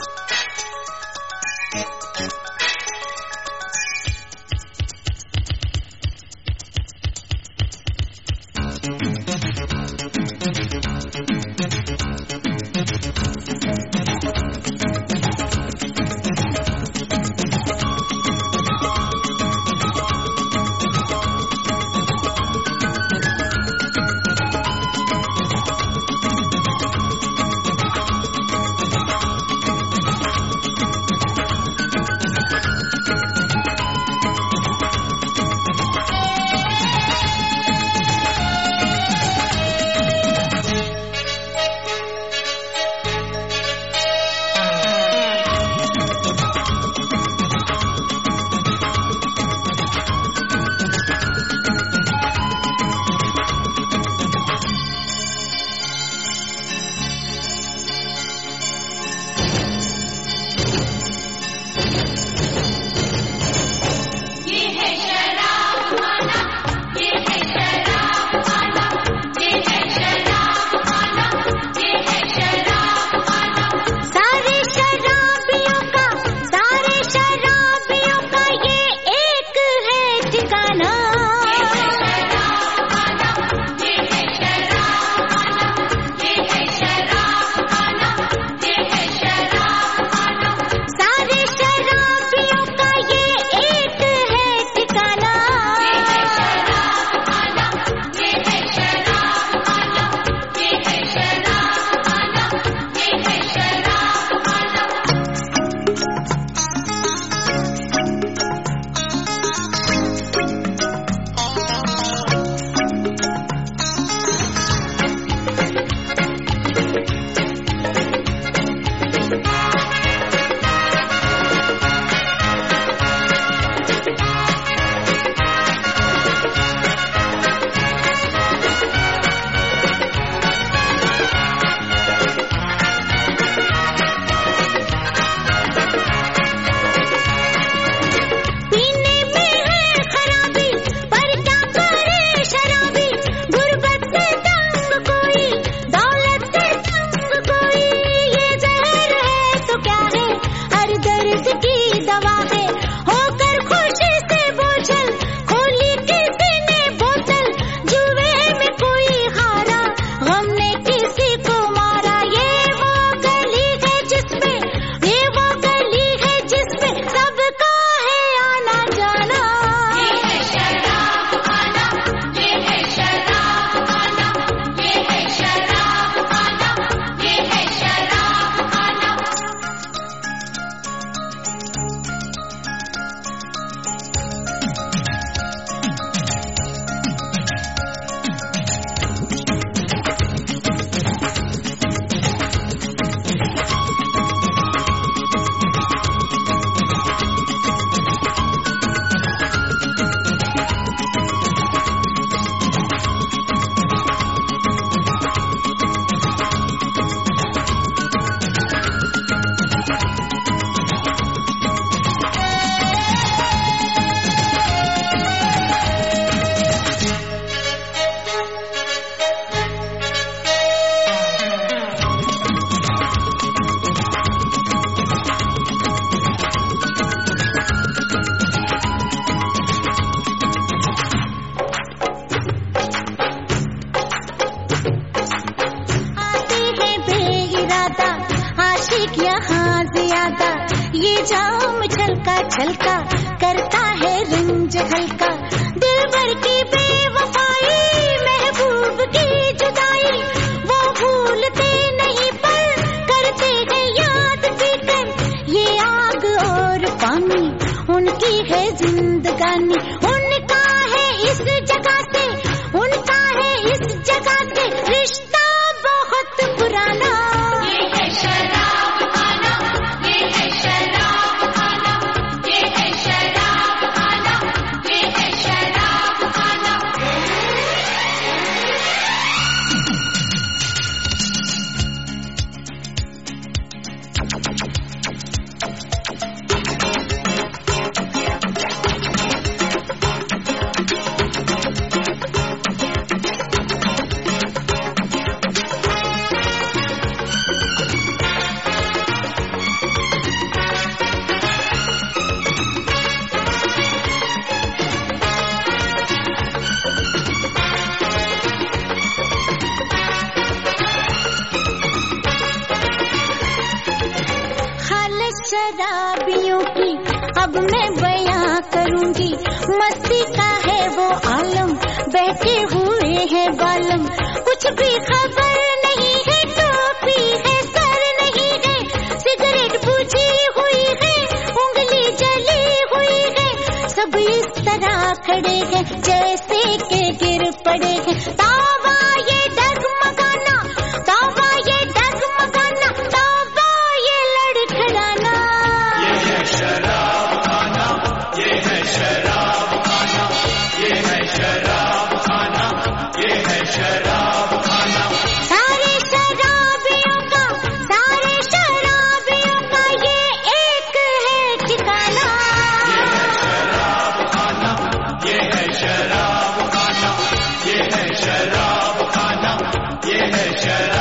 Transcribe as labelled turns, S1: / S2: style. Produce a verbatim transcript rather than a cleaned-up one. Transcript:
S1: ये जाम छलका छलका करता है रंज हल्का, दिल भर की बेवफाई महबूब की जुदाई, वो भूलते नहीं पर करते हैं याद पीकर। ये आग और पानी उनकी है जिंदगानी, उनका है इस जगह से, उनका है इस जगह से रिश्ता बहुत पुराना। ये है शराब खाना, ये है शराब खाना, ये है शराब खाना, ये है शराब खाना। शराबियों की अब मैं बयां करूंगी, मस्ती का है वो आलम, बैठे हुए हैं बालम, कुछ भी खबर नहीं है, टोपी है सर नहीं है, सिगरेट बुझी हुई है, उंगली जली हुई है, सब इस तरह खड़े हैं जैसे के गिर पड़े हैं। तावा ये डगमगाना, तावा ये डगमगाना, तावा ये लड़खड़ाना,
S2: ये है शराब खाना, ये है शराब खाना, ये है शराब खाना, ये है शराब खाना।
S1: सारे शराबियों का, सारे शराबियों का ये एक है ठिकाना,
S2: ये है शराब खाना, ये है शराब खाना, ये है शराब खाना, ये है शराब